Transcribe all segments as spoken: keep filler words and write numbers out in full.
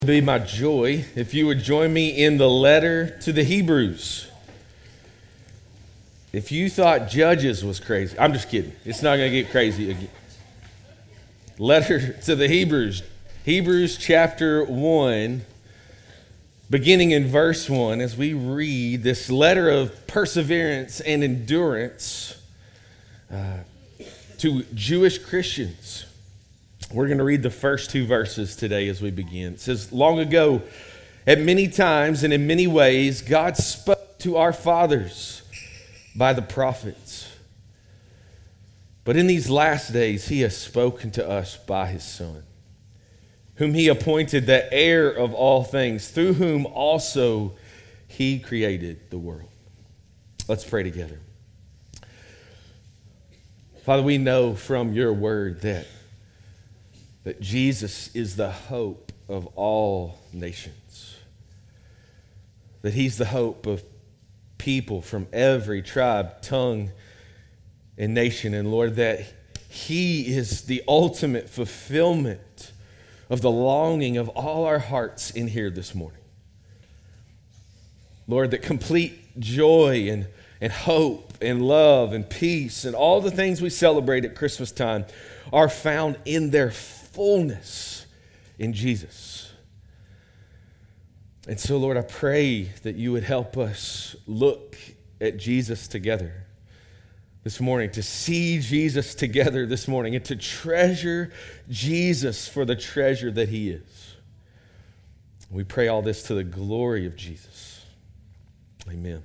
Be my joy if you would join me in the letter to the Hebrews. If you thought Judges was crazy, I'm just kidding. It's not going to get crazy again. Letter to the Hebrews, Hebrews chapter one, beginning in verse one, as we read this letter of perseverance and endurance uh, to Jewish Christians. We're going to read the first two verses today as we begin. It says, long ago, at many times and in many ways, God spoke to our fathers by the prophets. But in these last days, he has spoken to us by his Son, whom he appointed the heir of all things, through whom also he created the world. Let's pray together. Father, we know from your word that that Jesus is the hope of all nations, that he's the hope of people from every tribe, tongue, and nation. And Lord, that he is the ultimate fulfillment of the longing of all our hearts in here this morning. Lord, that complete joy and, and hope and love and peace and all the things we celebrate at Christmas time are found in their fullness in Jesus. And so, Lord, I pray that you would help us look at Jesus together this morning, to see Jesus together this morning, and to treasure Jesus for the treasure that he is. We pray all this to the glory of Jesus. Amen.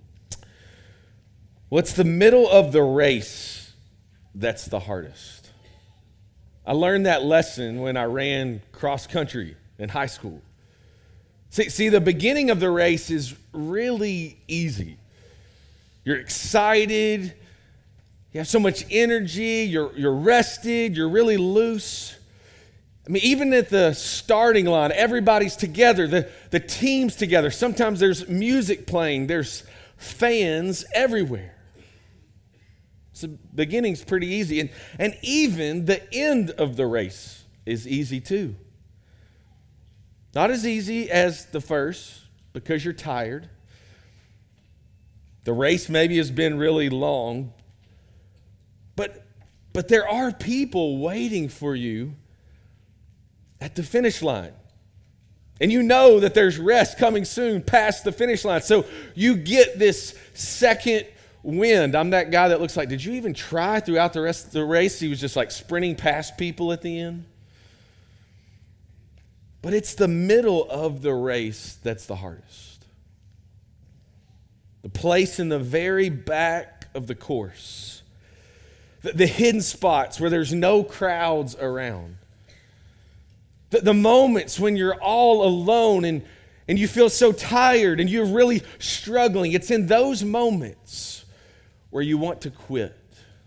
What's the middle of the race that's the hardest? I learned that lesson when I ran cross country in high school. See, see, the beginning of the race is really easy. You're excited. You have so much energy. You're, you're rested. You're really loose. I mean, even at the starting line, everybody's together. The, the team's together. Sometimes there's music playing. There's fans everywhere. So the beginning's pretty easy. And, and even the end of the race is easy too. Not as easy as the first because you're tired. The race maybe has been really long. But, but there are people waiting for you at the finish line. And you know that there's rest coming soon past the finish line. So you get this second wind. I'm that guy that looks like, did you even try throughout the rest of the race? He was just like sprinting past people at the end. But it's the middle of the race that's the hardest. The place in the very back of the course. The, the hidden spots where there's no crowds around. The, the moments when you're all alone and, and you feel so tired and you're really struggling. It's in those moments where you want to quit.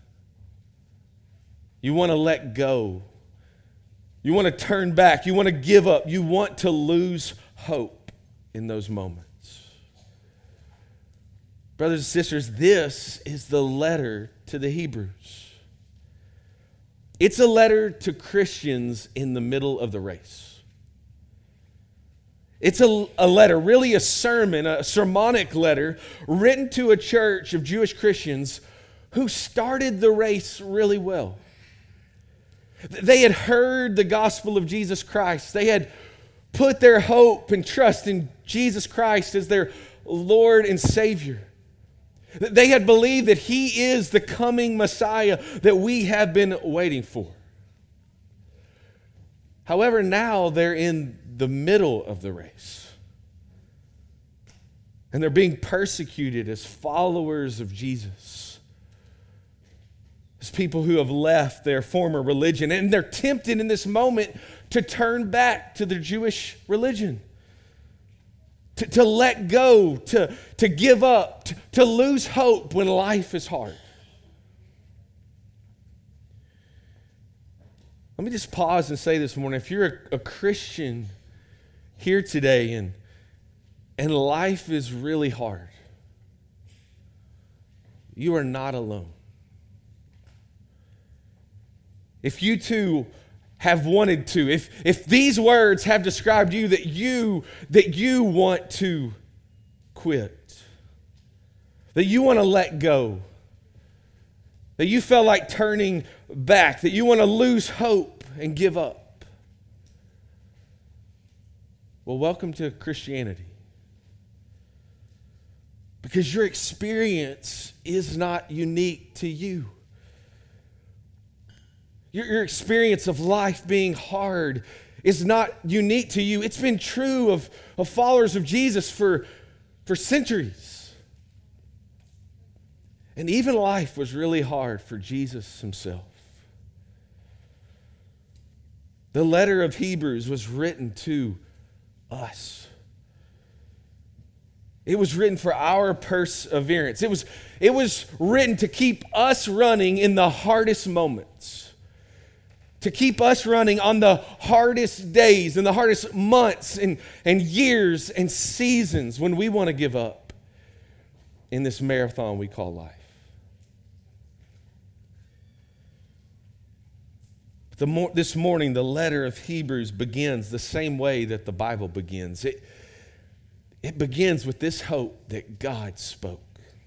You want to let go. You want to turn back. You want to give up. You want to lose hope in those moments. Brothers and sisters, this is the letter to the Hebrews. It's a letter to Christians in the middle of the race. It's a, a letter, really a sermon, a sermonic letter written to a church of Jewish Christians who started the race really well. They had heard the gospel of Jesus Christ. They had put their hope and trust in Jesus Christ as their Lord and Savior. They had believed that he is the coming Messiah that we have been waiting for. However, now they're in the middle of the race. And they're being persecuted as followers of Jesus. As people who have left their former religion. And they're tempted in this moment to turn back to their Jewish religion. To, to let go, to, to give up, to, to lose hope when life is hard. Let me just pause and say this morning, if you're a, a Christian here today and, and life is really hard, you are not alone. If you too have wanted to, if if these words have described you, that you that you want to quit, that you want to let go, that you felt like turning back, that you want to lose hope and give up. Well, welcome to Christianity. Because your experience is not unique to you. Your, your experience of life being hard is not unique to you. It's been true of, of followers of Jesus for, for centuries. And even life was really hard for Jesus himself. The letter of Hebrews was written to us. It was written for our perseverance. It was, it was written to keep us running in the hardest moments, to keep us running on the hardest days and the hardest months and, and years and seasons when we want to give up in this marathon we call life. The mo- this morning, the letter of Hebrews begins the same way that the Bible begins. It, it begins with this hope that God spoke.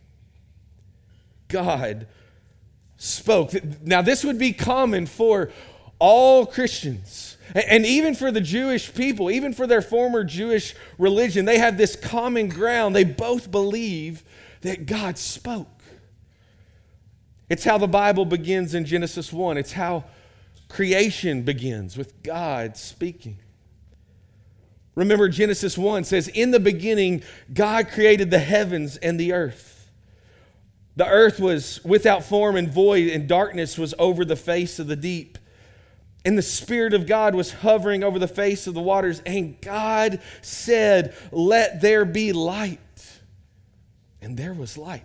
God spoke. Now, this would be common for all Christians, and even for the Jewish people, even for their former Jewish religion. They have this common ground. They both believe that God spoke. It's how the Bible begins in Genesis one. It's how creation begins, with God speaking. Remember, Genesis one says, "In the beginning, God created the heavens and the earth. The earth was without form and void, and darkness was over the face of the deep. And the Spirit of God was hovering over the face of the waters. And God said, 'Let there be light.' And there was light."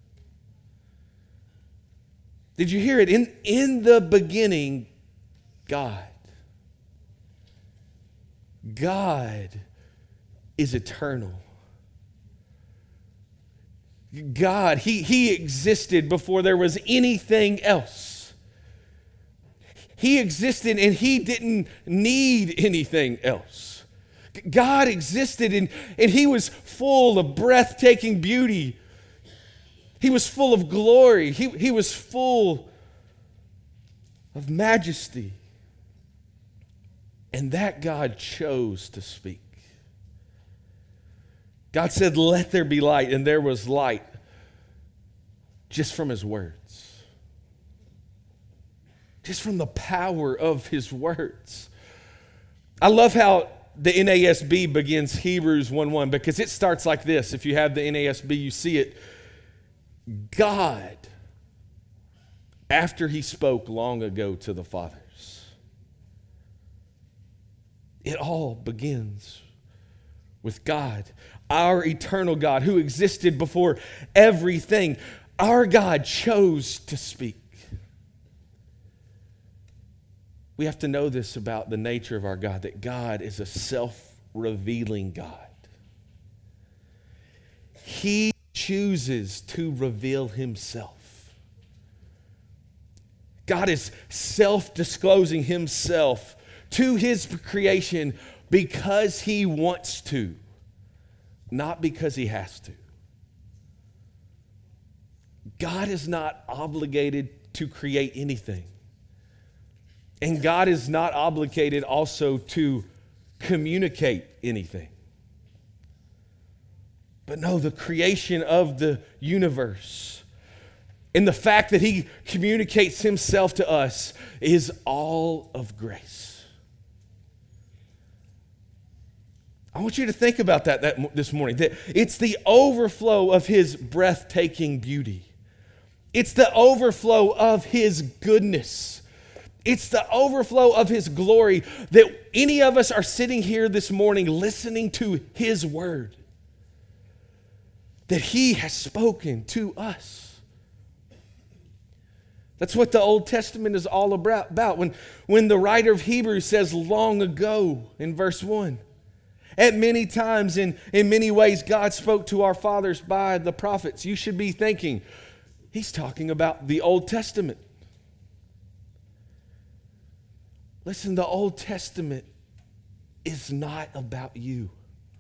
Did you hear it? In, in the beginning, God. God is eternal. God, he, he existed before there was anything else. He existed and he didn't need anything else. God existed and, and he was full of breathtaking beauty. He was full of glory. He, he was full of majesty. And that God chose to speak. God said, "Let there be light," and there was light just from his words. Just from the power of his words. I love how the N A S B begins Hebrews one one, because it starts like this. If you have the N A S B, you see it. God, after he spoke long ago to the fathers. It all begins with God, our eternal God who existed before everything. Our God chose to speak. We have to know this about the nature of our God, that God is a self-revealing God. He chooses to reveal himself. God is self-disclosing himself to his creation because he wants to, not because he has to. God is not obligated to create anything. And God is not obligated also to communicate anything. But no, the creation of the universe and the fact that he communicates himself to us is all of grace. I want you to think about that, that this morning, that it's the overflow of his breathtaking beauty. It's the overflow of his goodness. It's the overflow of his glory that any of us are sitting here this morning listening to his word, that he has spoken to us. That's what the Old Testament is all about. When, when the writer of Hebrews says long ago in verse one, at many times, in, in many ways, God spoke to our fathers by the prophets. You should be thinking, he's talking about the Old Testament. Listen, the Old Testament is not about you.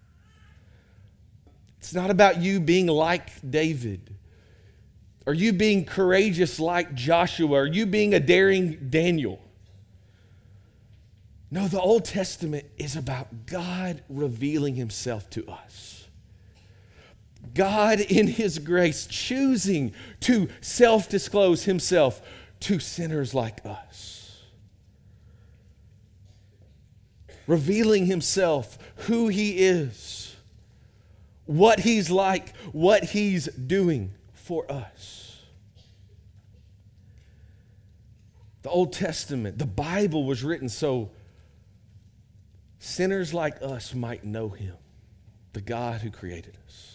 It's not about you being like David, or you being courageous like Joshua, or you being a daring Daniel. No, the Old Testament is about God revealing himself to us. God in his grace choosing to self-disclose himself to sinners like us. Revealing himself, who he is, what he's like, what he's doing for us. The Old Testament, the Bible was written so sinners like us might know him, the God who created us.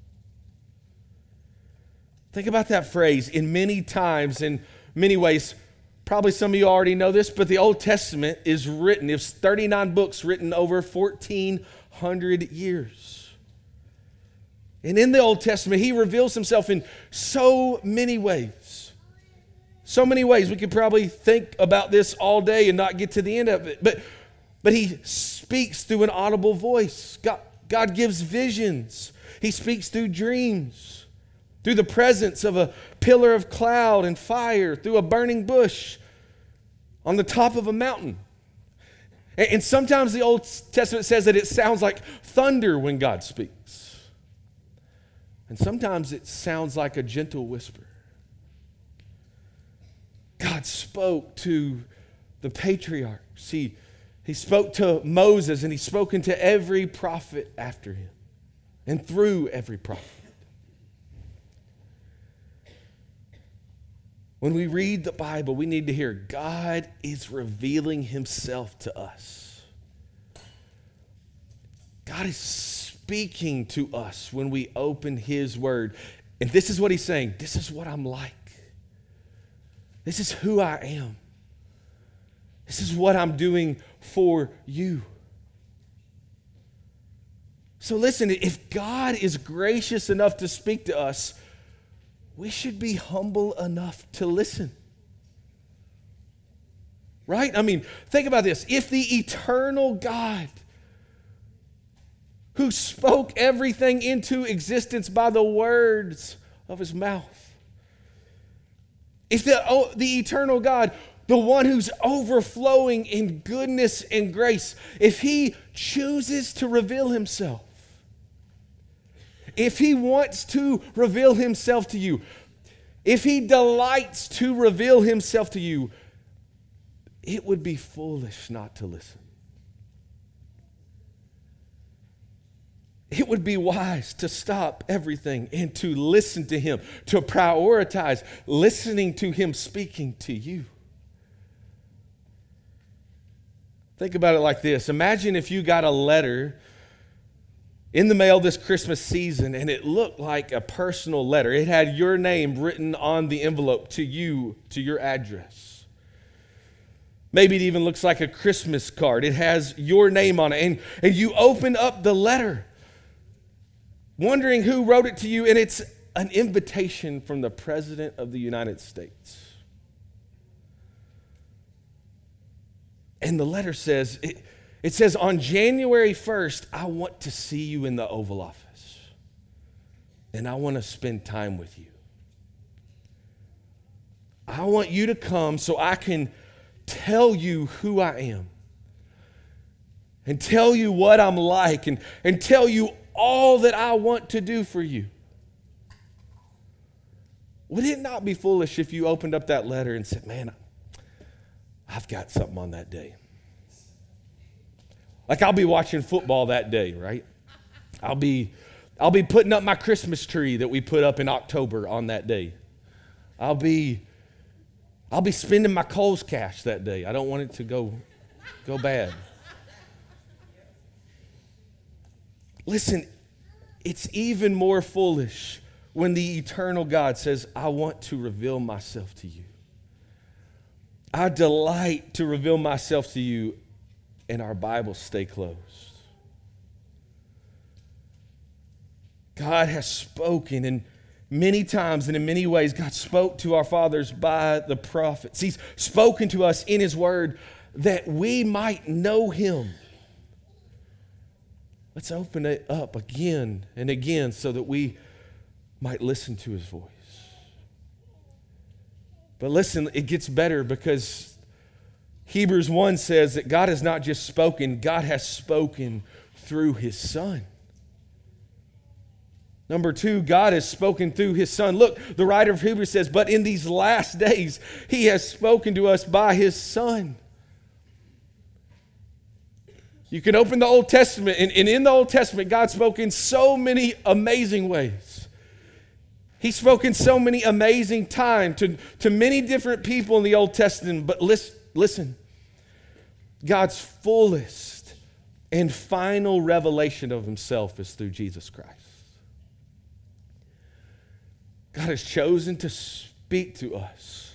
Think about that phrase. In many times, in many ways, probably some of you already know this, but the Old Testament is written, it's thirty-nine books written over fourteen hundred years. And in the Old Testament, he reveals himself in so many ways. So many ways. We could probably think about this all day and not get to the end of it. But, but he speaks through an audible voice. God, God gives visions. He speaks through dreams, through the presence of a pillar of cloud and fire, through a burning bush on the top of a mountain. And, and sometimes the Old Testament says that it sounds like thunder when God speaks. And sometimes it sounds like a gentle whisper. God spoke to the patriarchs. He, he spoke to Moses, and he's spoken to every prophet after him and through every prophet. When we read the Bible, we need to hear God is revealing himself to us. God is speaking to us when we open his word. And this is what he's saying. This is what I'm like. This is who I am. This is what I'm doing for you. So listen, if God is gracious enough to speak to us, we should be humble enough to listen. Right? I mean, think about this. If the eternal God who spoke everything into existence by the words of his mouth, if the, oh, the eternal God, the one who's overflowing in goodness and grace, if he chooses to reveal himself, if he wants to reveal himself to you, if he delights to reveal himself to you, it would be foolish not to listen. It would be wise to stop everything and to listen to him, to prioritize listening to him speaking to you. Think about it like this. Imagine if you got a letter in the mail this Christmas season and it looked like a personal letter. It had your name written on the envelope to you, to your address. Maybe it even looks like a Christmas card. It has your name on it. And, and you open up the letter, wondering who wrote it to you, and it's an invitation from the President of the United States. And the letter says, it, it says, on January first, I want to see you in the Oval Office, and I want to spend time with you. I want you to come so I can tell you who I am and tell you what I'm like and, and tell you all that I want to do for you. Would it not be foolish if you opened up that letter and said, man, I've got something on that day? Like I'll be watching football that day, right? I'll be, I'll be putting up my Christmas tree that we put up in October on that day. I'll be, I'll be spending my Kohl's cash that day. I don't want it to go, go bad. Listen, it's even more foolish when the eternal God says, I want to reveal myself to you. I delight to reveal myself to you, and our Bibles stay closed. God has spoken, and many times and in many ways, God spoke to our fathers by the prophets. He's spoken to us in his word that we might know him. Let's open it up again and again so that we might listen to his voice. But listen, it gets better, because Hebrews one says that God has not just spoken, God has spoken through his Son. Number two, God has spoken through his Son. Look, the writer of Hebrews says, but in these last days, he has spoken to us by his Son. You can open the Old Testament, and, and in the Old Testament, God spoke in so many amazing ways. He spoke in so many amazing times to, to many different people in the Old Testament. But listen, listen, God's fullest and final revelation of himself is through Jesus Christ. God has chosen to speak to us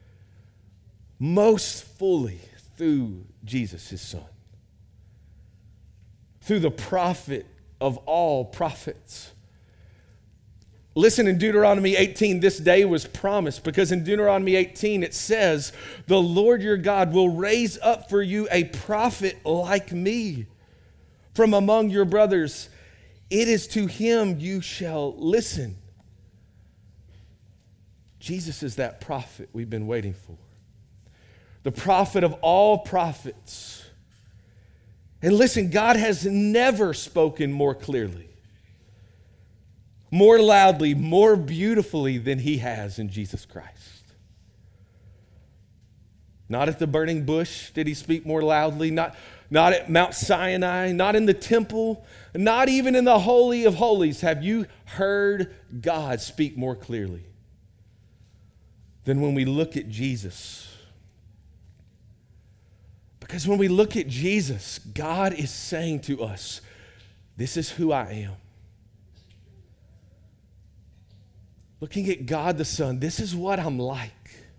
most fully through Jesus, his Son. Through the prophet of all prophets. Listen, in Deuteronomy eighteen, this day was promised, because in Deuteronomy eighteen it says, the Lord your God will raise up for you a prophet like me from among your brothers. It is to him you shall listen. Jesus is that prophet we've been waiting for. The prophet of all prophets. And listen, God has never spoken more clearly, more loudly, more beautifully than he has in Jesus Christ. Not at the burning bush did he speak more loudly, not, not at Mount Sinai, not in the temple, not even in the Holy of Holies have you heard God speak more clearly than when we look at Jesus. Because when we look at Jesus, God is saying to us, this is who I am. Looking at God the Son, this is what I'm like.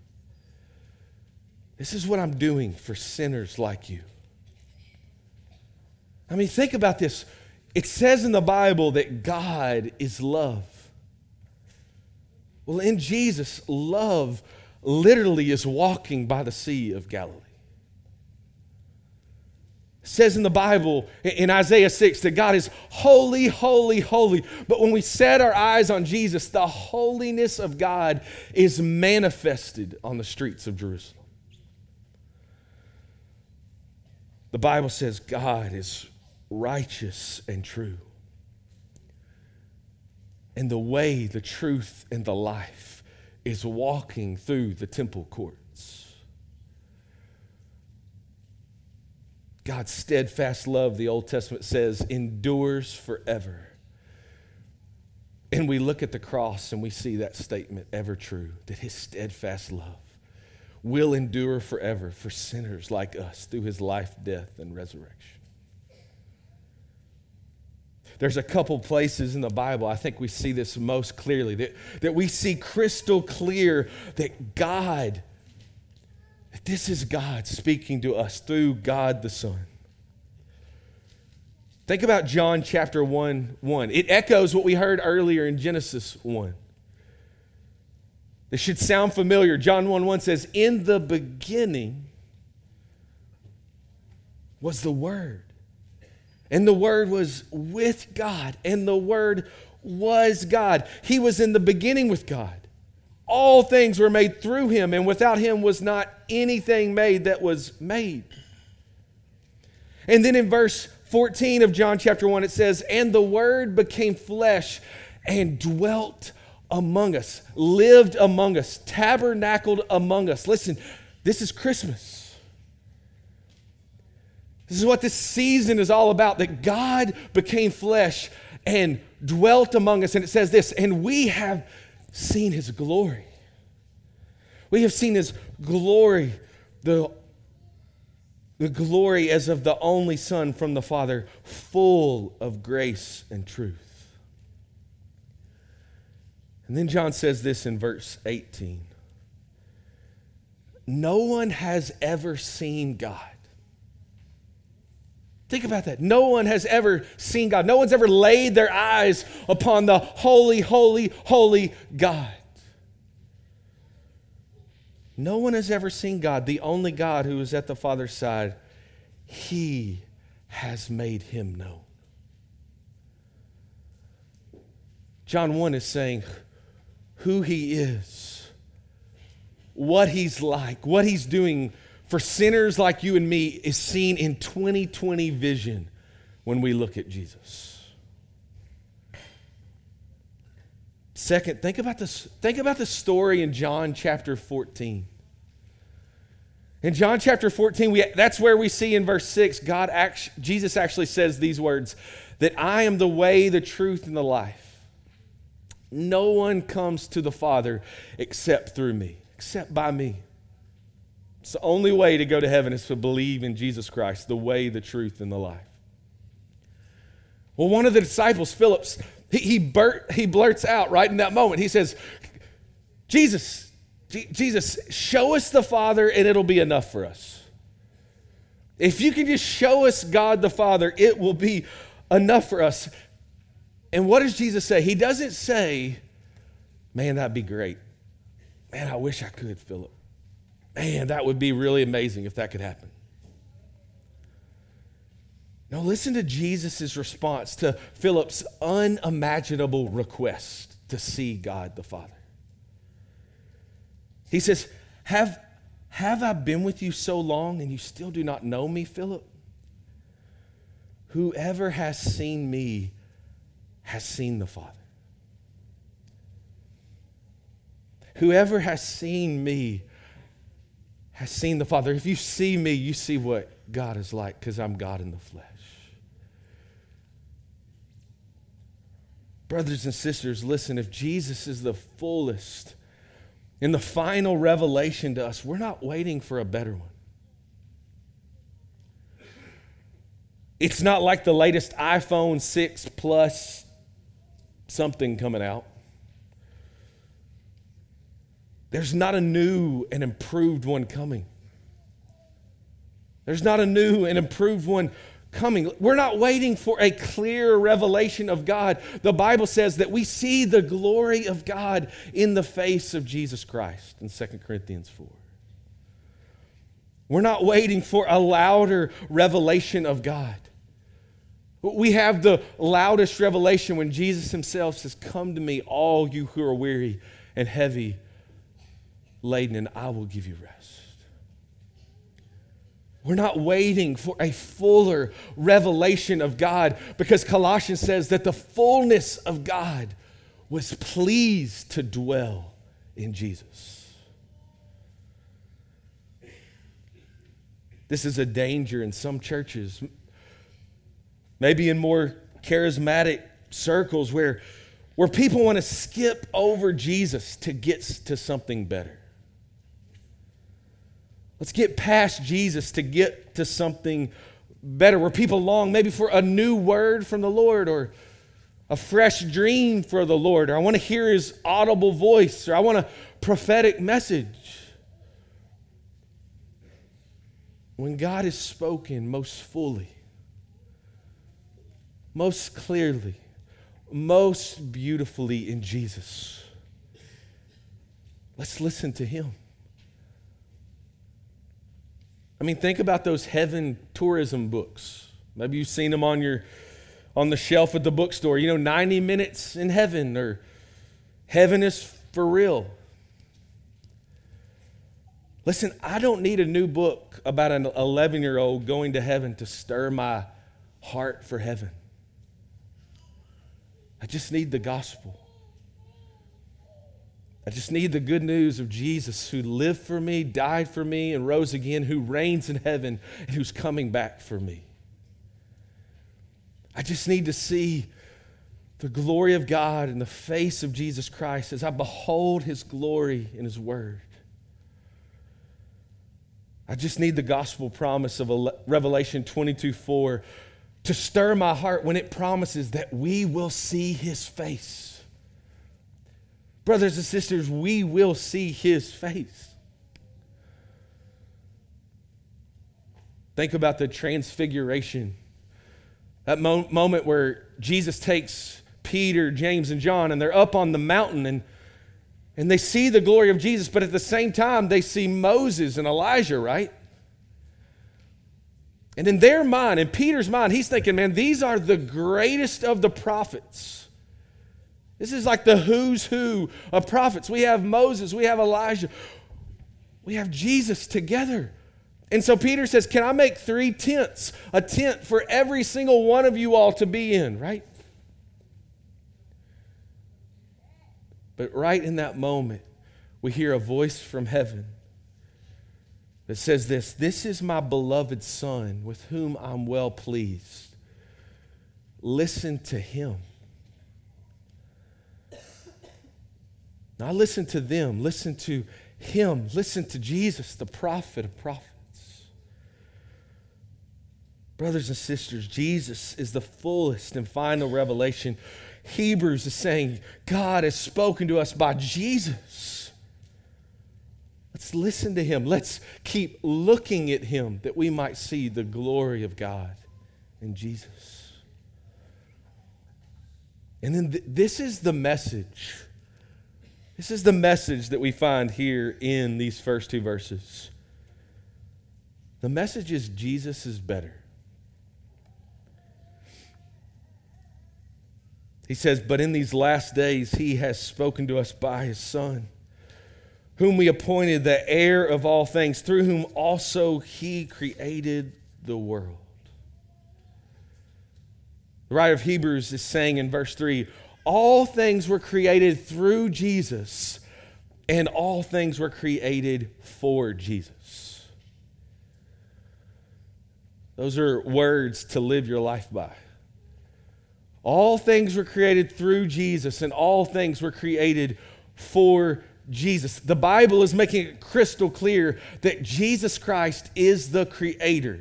This is what I'm doing for sinners like you. I mean, think about this. It says in the Bible that God is love. Well, in Jesus, love literally is walking by the Sea of Galilee. It says in the Bible, in Isaiah six, that God is holy, holy, holy. But when we set our eyes on Jesus, the holiness of God is manifested on the streets of Jerusalem. The Bible says God is righteous and true. And the way, the truth, and the life is walking through the temple courts. God's steadfast love, the Old Testament says, endures forever. And we look at the cross and we see that statement ever true, that his steadfast love will endure forever for sinners like us through his life, death, and resurrection. There's a couple places in the Bible, I think we see this most clearly, that, that we see crystal clear that God, that this is God speaking to us through God the Son. Think about John chapter one, one. It echoes what we heard earlier in Genesis one. This should sound familiar. John one, one says, in the beginning was the Word. And the Word was with God, and the Word was God. He was in the beginning with God. All things were made through him, and without him was not anything made that was made. And then in verse fourteen of John chapter one, it says, and the Word became flesh and dwelt among us, lived among us, tabernacled among us. Listen, this is Christmas. This is what this season is all about, that God became flesh and dwelt among us. And it says this, and we have seen his glory. We have seen his glory, the, the glory as of the only Son from the Father, full of grace and truth. And then John says this in verse eighteen. No one has ever seen God. Think about that. No one has ever seen God. No one's ever laid their eyes upon the holy, holy, holy God. No one has ever seen God, the only God who is at the Father's side. He has made him known. John one is saying who he is, what he's like, what he's doing for sinners like you and me is seen in twenty twenty vision when we look at Jesus. Second, think about this, think about the story in John chapter fourteen. In John chapter fourteen, we, that's where we see in verse six, God act, Jesus actually says these words, that I am the way, the truth, and the life. No one comes to the Father except through me, except by me. It's the only way to go to heaven is to believe in Jesus Christ, the way, the truth, and the life. Well, one of the disciples, Philip, he, he, bur- he blurts out right in that moment. He says, Jesus, G- Jesus, show us the Father and it'll be enough for us. If you can just show us God the Father, it will be enough for us. And what does Jesus say? He doesn't say, man, that'd be great. Man, I wish I could, Philip. Man, that would be really amazing if that could happen. Now listen to Jesus' response to Philip's unimaginable request to see God the Father. He says, have, have I been with you so long and you still do not know me, Philip? Whoever has seen me has seen the Father. Whoever has seen me has seen the Father. If you see me, you see what God is like because I'm God in the flesh. Brothers and sisters, listen, if Jesus is the fullest and the final revelation to us, we're not waiting for a better one. It's not like the latest iPhone six Plus something coming out. There's not a new and improved one coming. There's not a new and improved one coming. We're not waiting for a clear revelation of God. The Bible says that we see the glory of God in the face of Jesus Christ in Second Corinthians four. We're not waiting for a louder revelation of God. We have the loudest revelation when Jesus himself says, come to me, all you who are weary and heavy laden, and I will give you rest. We're not waiting for a fuller revelation of God because Colossians says that the fullness of God was pleased to dwell in Jesus. This is a danger in some churches, maybe in more charismatic circles where, where people want to skip over Jesus to get to something better. Let's get past Jesus to get to something better, where people long maybe for a new word from the Lord or a fresh dream for the Lord, or I want to hear his audible voice, or I want a prophetic message. When God is spoken most fully, most clearly, most beautifully in Jesus, let's listen to him. I mean, think about those heaven tourism books. Maybe you've seen them on your on the shelf at the bookstore. You know, ninety minutes in heaven, or heaven is for real. Listen, I don't need a new book about an eleven-year-old going to heaven to stir my heart for heaven. I just need the gospel. I just need the good news of Jesus who lived for me, died for me, and rose again, who reigns in heaven and who's coming back for me. I just need to see the glory of God in the face of Jesus Christ as I behold his glory in his word. I just need the gospel promise of Revelation twenty-two four to stir my heart when it promises that we will see his face. Brothers and sisters, we will see his face. Think about the transfiguration. That mo- moment where Jesus takes Peter, James, and John, and they're up on the mountain, and And they see the glory of Jesus, but at the same time, they see Moses and Elijah, right? And in their mind, in Peter's mind, he's thinking, man, these are the greatest of the prophets. This is like the who's who of prophets. We have Moses, we have Elijah, we have Jesus together. And so Peter says, can I make three tents, a tent for every single one of you all to be in, right? But right in that moment, we hear a voice from heaven that says this, this is my beloved Son with whom I'm well pleased. Listen to him. Now listen to them. Listen to him. Listen to Jesus, the prophet of prophets. Brothers and sisters, Jesus is the fullest and final revelation. Hebrews is saying God has spoken to us by Jesus. Let's listen to him. Let's keep looking at him that we might see the glory of God in Jesus. And then th- this is the message. This is the message that we find here in these first two verses. The message is Jesus is better. He says, but in these last days he has spoken to us by his Son, whom we appointed the heir of all things, through whom also he created the world. The writer of Hebrews is saying in verse three, all things were created through Jesus, and all things were created for Jesus. Those are words to live your life by. All things were created through Jesus, and all things were created for Jesus. The Bible is making it crystal clear that Jesus Christ is the creator.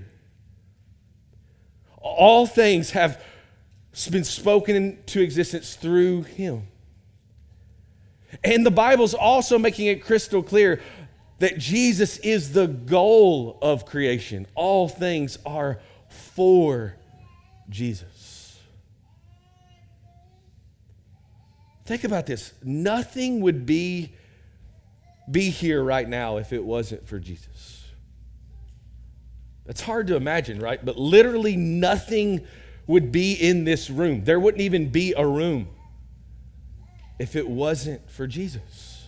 All things have been spoken into existence through him. And the Bible's also making it crystal clear that Jesus is the goal of creation. All things are for Jesus. Think about this. Nothing would be, be here right now if it wasn't for Jesus. That's hard to imagine, right? But literally nothing would be in this room. There wouldn't even be a room if it wasn't for Jesus.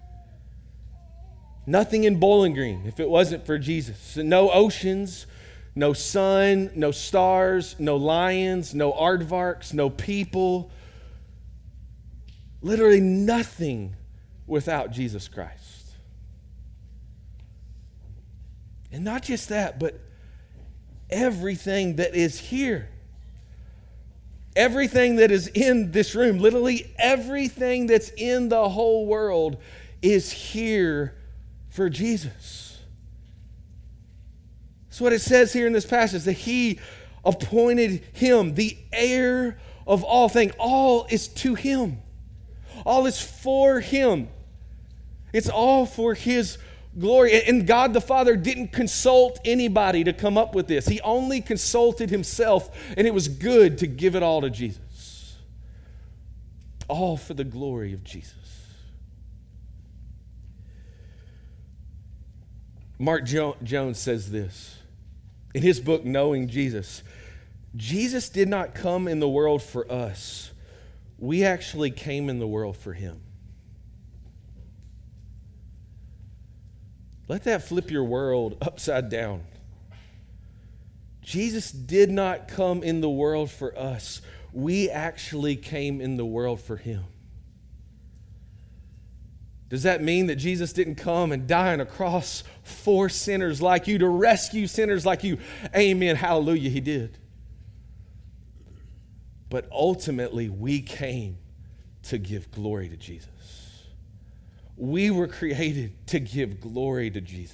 Nothing in Bowling Green if it wasn't for Jesus. No oceans, no sun, no stars, no lions, no aardvarks, no people. Literally nothing without Jesus Christ. And not just that, but everything that is here. Everything that is in this room, literally everything that's in the whole world is here for Jesus. That's what it says here in this passage, that he appointed him the heir of all things. All is to him. All is for him. It's all for his glory. And God the Father didn't consult anybody to come up with this. He only consulted himself, and it was good to give it all to Jesus. All for the glory of Jesus. Mark jo- Jones says this in his book, Knowing Jesus. Jesus did not come in the world for us. We actually came in the world for him. Let that flip your world upside down. Jesus did not come in the world for us. We actually came in the world for him. Does that mean that Jesus didn't come and die on a cross for sinners like you, to rescue sinners like you? Amen, hallelujah, he did. But ultimately, we came to give glory to Jesus. We were created to give glory to Jesus.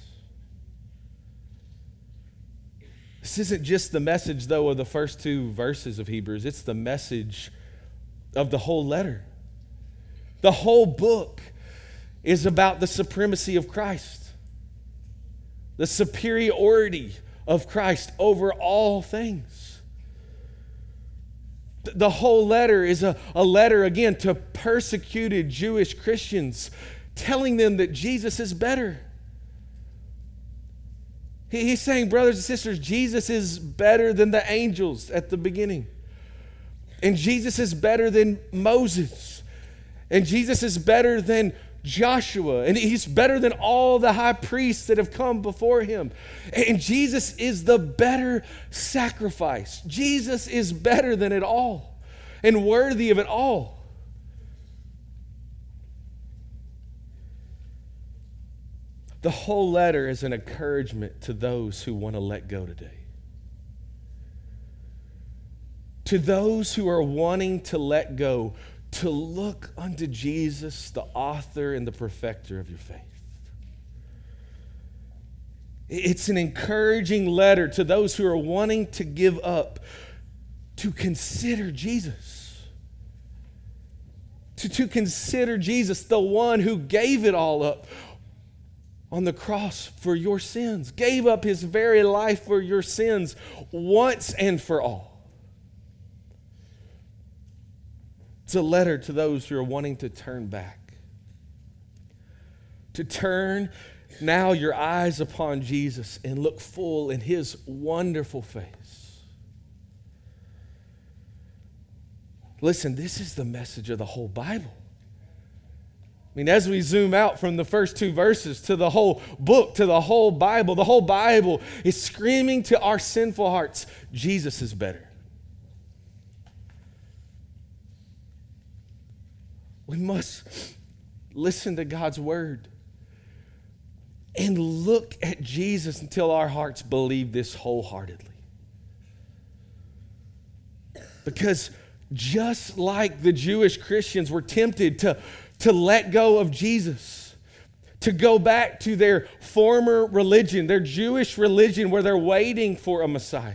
This isn't just the message, though, of the first two verses of Hebrews. It's the message of the whole letter. The whole book is about the supremacy of Christ, the superiority of Christ over all things. The whole letter is a, a letter, again, to persecuted Jewish Christians, telling them that Jesus is better. He, he's saying, brothers and sisters, Jesus is better than the angels at the beginning. And Jesus is better than Moses. And Jesus is better than Joshua. And he's better than all the high priests that have come before him. And Jesus is the better sacrifice. Jesus is better than it all and worthy of it all. The whole letter is an encouragement to those who want to let go today. To those who are wanting to let go, to look unto Jesus, the author and the perfecter of your faith. It's an encouraging letter to those who are wanting to give up, to consider Jesus. To, to consider Jesus, the one who gave it all up on the cross for your sins, gave up his very life for your sins once and for all. It's a letter to those who are wanting to turn back. To turn now your eyes upon Jesus and look full in his wonderful face. Listen, this is the message of the whole Bible. I mean, as we zoom out from the first two verses to the whole book, to the whole Bible, the whole Bible is screaming to our sinful hearts, Jesus is better. We must listen to God's word and look at Jesus until our hearts believe this wholeheartedly. Because just like the Jewish Christians were tempted to, to let go of Jesus, to go back to their former religion, their Jewish religion where they're waiting for a Messiah,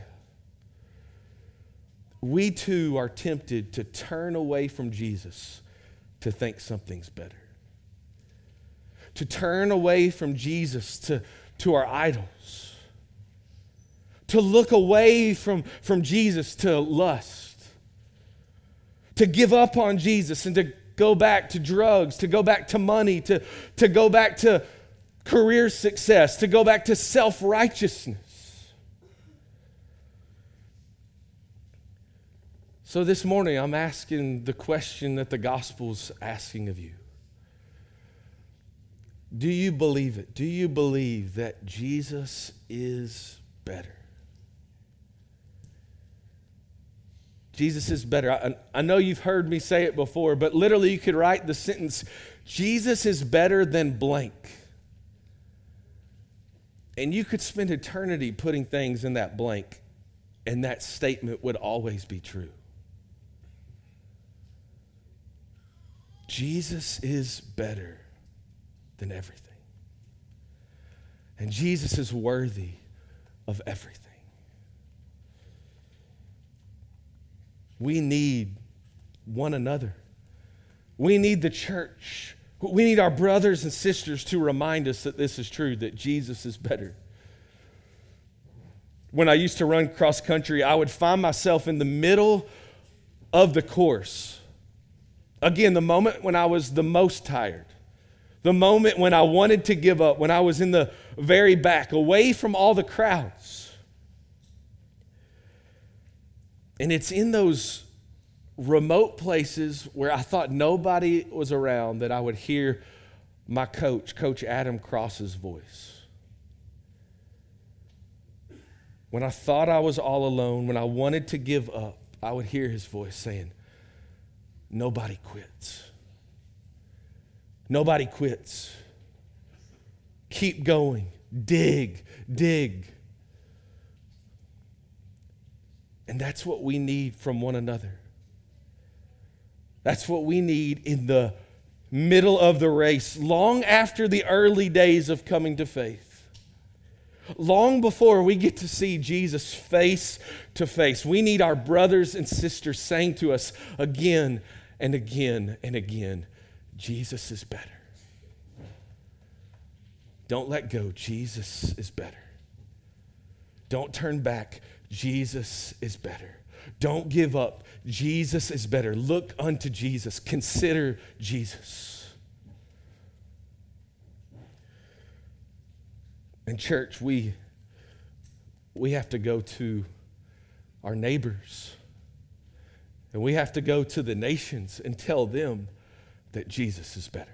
we too are tempted to turn away from Jesus to think something's better. To turn away from Jesus to, to our idols. To look away from, from Jesus to lust. To give up on Jesus and to go back to drugs, to go back to money, to, to go back to career success, to go back to self-righteousness. So this morning, I'm asking the question that the gospel's asking of you. Do you believe it? Do you believe that Jesus is better? Jesus is better. I, I know you've heard me say it before, but literally you could write the sentence, Jesus is better than blank. And you could spend eternity putting things in that blank, and that statement would always be true. Jesus is better than everything. And Jesus is worthy of everything. We need one another. We need the church. We need our brothers and sisters to remind us that this is true, that Jesus is better. When I used to run cross country, I would find myself in the middle of the course. Again, the moment when I was the most tired, the moment when I wanted to give up, when I was in the very back, away from all the crowds. And it's in those remote places where I thought nobody was around that I would hear my coach, Coach Adam Cross's voice. When I thought I was all alone, when I wanted to give up, I would hear his voice saying, nobody quits. Nobody quits. Keep going. Dig, dig. And that's what we need from one another. That's what we need in the middle of the race, long after the early days of coming to faith. Long before we get to see Jesus face to face, we need our brothers and sisters saying to us again and again and again, Jesus is better. Don't let go. Jesus is better. Don't turn back. Jesus is better. Don't give up. Jesus is better. Look unto Jesus. Consider Jesus. In church, we, we have to go to our neighbors. And we have to go to the nations and tell them that Jesus is better.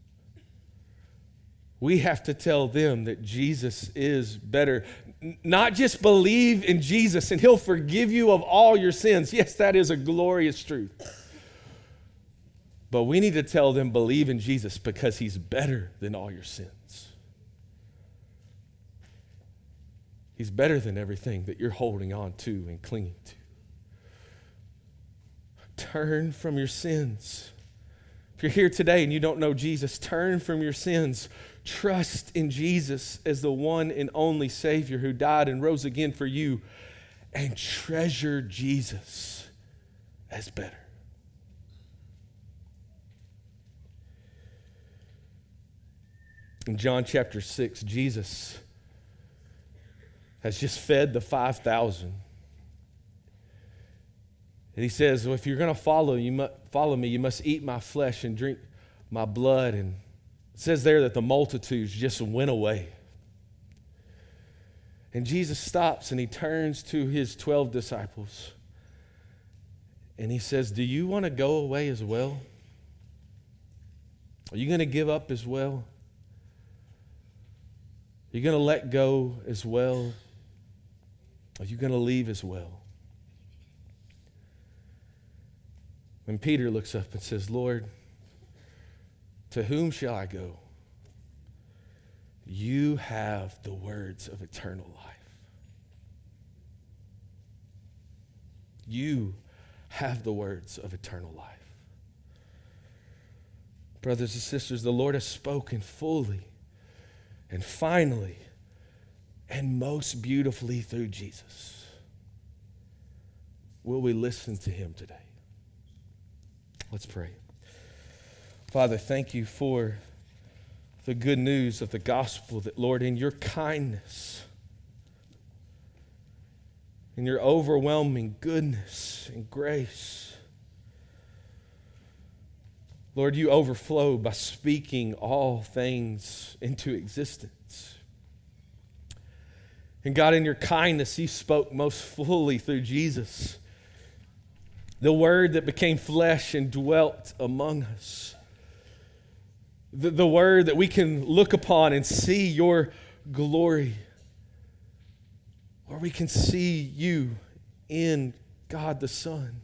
We have to tell them that Jesus is better. N- not just believe in Jesus and he'll forgive you of all your sins. Yes, that is a glorious truth. But we need to tell them believe in Jesus because he's better than all your sins. He's better than everything that you're holding on to and clinging to. Turn from your sins. If you're here today and you don't know Jesus, turn from your sins. Trust in Jesus as the one and only Savior who died and rose again for you, and treasure Jesus as better. In John chapter six, Jesus has just fed the five thousand. And he says, well, if you're going to follow, you must follow me, you must eat my flesh and drink my blood. And it says there that the multitudes just went away. And Jesus stops and he turns to his twelve disciples. And he says, do you want to go away as well? Are you going to give up as well? Are you going to let go as well? Are you going to leave as well? When Peter looks up and says, Lord, to whom shall I go? You have the words of eternal life. You have the words of eternal life. Brothers and sisters, the Lord has spoken fully and finally and most beautifully through Jesus. Will we listen to him today? Let's pray. Father, thank you for the good news of the gospel that, Lord, in your kindness, in your overwhelming goodness and grace, Lord, you overflow by speaking all things into existence. And God, in your kindness, you spoke most fully through Jesus, the Word that became flesh and dwelt among us. The, the Word that we can look upon and see your glory. Or we can see you in God the Son.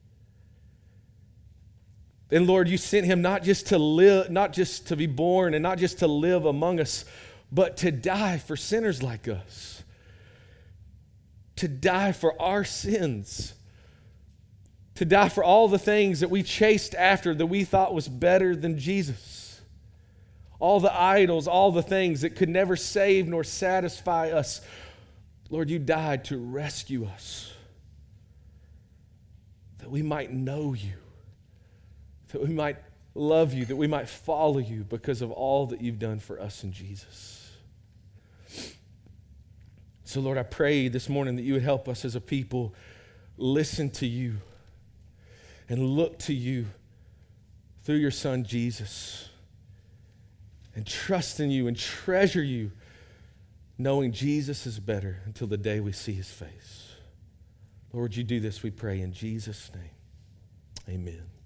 And Lord, you sent him not just to live, not just to be born and not just to live among us, but to die for sinners like us. To die for our sins. To die for all the things that we chased after that we thought was better than Jesus. All the idols, all the things that could never save nor satisfy us. Lord, you died to rescue us. That we might know you. That we might love you. That we might follow you because of all that you've done for us in Jesus. So Lord, I pray this morning that you would help us as a people listen to you. And look to you through your Son, Jesus. And trust in you and treasure you, knowing Jesus is better until the day we see his face. Lord, you do this, we pray in Jesus' name. Amen.